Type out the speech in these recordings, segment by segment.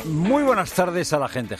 Muy buenas tardes a la gente.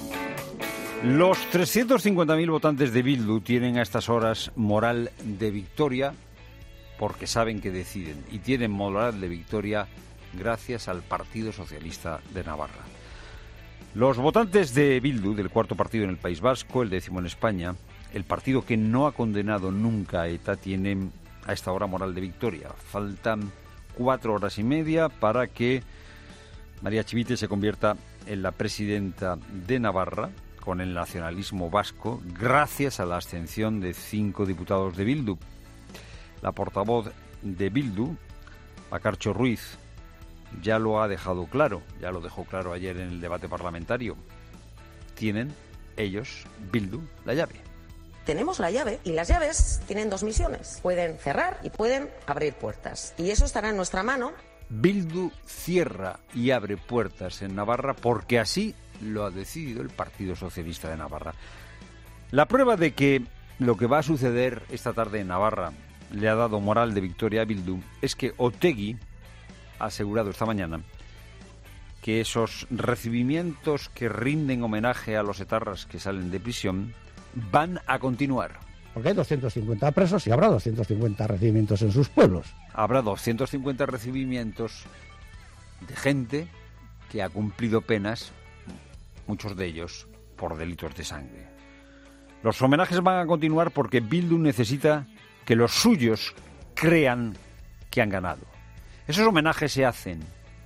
Los 350.000 votantes de Bildu tienen a estas horas moral de victoria porque saben que deciden, y tienen moral de victoria gracias al Partido Socialista de Navarra. Los votantes de Bildu, del cuarto partido en el País Vasco, el 10º en España, el partido que no ha condenado nunca a ETA, tienen a esta hora moral de victoria. Faltan 4 horas y media para que María Chivite se convierta en la presidenta de Navarra con el nacionalismo vasco, gracias a la abstención de 5 diputados de Bildu. La portavoz de Bildu, Bakartxo Ruiz, ya lo ha dejado claro, ya lo dejó claro ayer en el debate parlamentario. Tienen ellos, Bildu, la llave. Tenemos la llave y las llaves tienen 2 misiones. Pueden cerrar y pueden abrir puertas. Y eso estará en nuestra mano. Bildu cierra y abre puertas en Navarra porque así lo ha decidido el Partido Socialista de Navarra. La prueba de que lo que va a suceder esta tarde en Navarra le ha dado moral de victoria a Bildu es que Otegi ha asegurado esta mañana que esos recibimientos que rinden homenaje a los etarras que salen de prisión van a continuar. Porque hay 250 presos y habrá 250 recibimientos en sus pueblos. Habrá 250 recibimientos de gente que ha cumplido penas, muchos de ellos por delitos de sangre. Los homenajes van a continuar porque Bildu necesita que los suyos crean que han ganado. Esos homenajes se hacen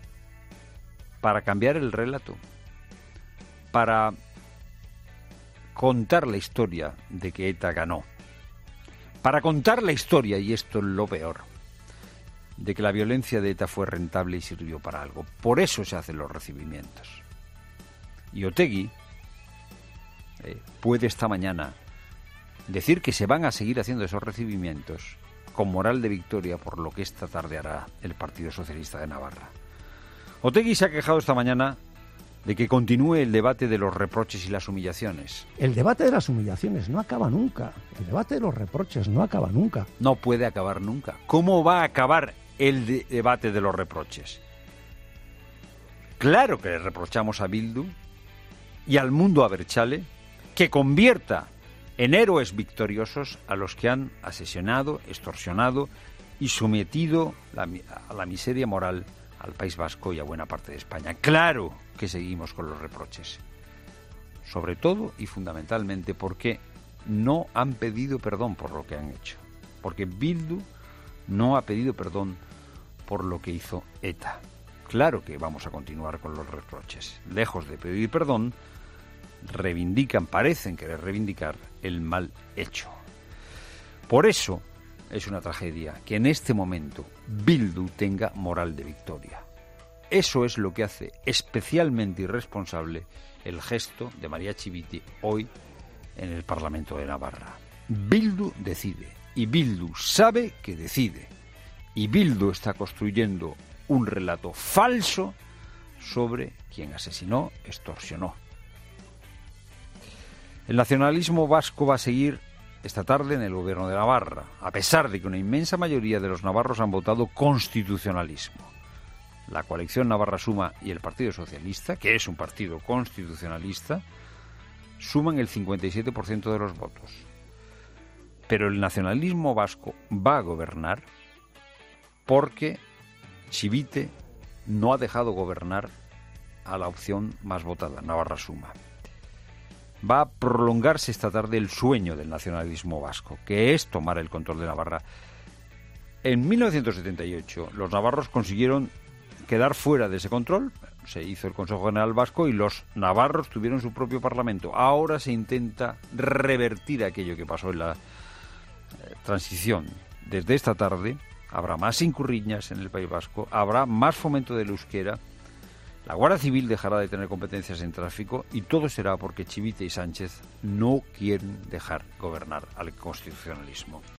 para cambiar el relato, para contar la historia de que ETA ganó, para contar la historia, y esto es lo peor, de que la violencia de ETA fue rentable y sirvió para algo. Por eso se hacen los recibimientos. Y Otegi puede esta mañana decir que se van a seguir haciendo esos recibimientos con moral de victoria por lo que esta tarde hará el Partido Socialista de Navarra. Otegi se ha quejado esta mañana de que continúe el debate de los reproches y las humillaciones. El debate de las humillaciones no acaba nunca. El debate de los reproches no acaba nunca. No puede acabar nunca. ¿Cómo va a acabar el debate de los reproches? Claro que le reprochamos a Bildu y al mundo abertzale que convierta en héroes victoriosos a los que han asesinado, extorsionado y sometido a la miseria moral al País Vasco y a buena parte de España. Claro que seguimos con los reproches, sobre todo y fundamentalmente porque no han pedido perdón por lo que han hecho, porque Bildu no ha pedido perdón por lo que hizo ETA. Claro que vamos a continuar con los reproches. Lejos de pedir perdón, parecen querer reivindicar el mal hecho. Por eso es una tragedia que en este momento Bildu tenga moral de victoria. Eso es lo que hace especialmente irresponsable el gesto de María Chivite hoy en el Parlamento de Navarra. Bildu decide, y Bildu sabe que decide, y Bildu está construyendo un relato falso sobre quien asesinó, extorsionó. El nacionalismo vasco va a seguir esta tarde en el gobierno de Navarra, a pesar de que una inmensa mayoría de los navarros han votado constitucionalismo. La coalición Navarra Suma y el Partido Socialista, que es un partido constitucionalista, suman el 57% de los votos. Pero el nacionalismo vasco va a gobernar porque Chivite no ha dejado gobernar a la opción más votada, Navarra Suma. Va a prolongarse esta tarde el sueño del nacionalismo vasco, que es tomar el control de Navarra. En 1978 los navarros consiguieron quedar fuera de ese control, se hizo el Consejo General Vasco y los navarros tuvieron su propio parlamento. Ahora se intenta revertir aquello que pasó en la transición. Desde esta tarde habrá más incurriñas en el País Vasco, habrá más fomento del euskera. La Guardia Civil dejará de tener competencias en tráfico y todo será porque Chivite y Sánchez no quieren dejar gobernar al constitucionalismo.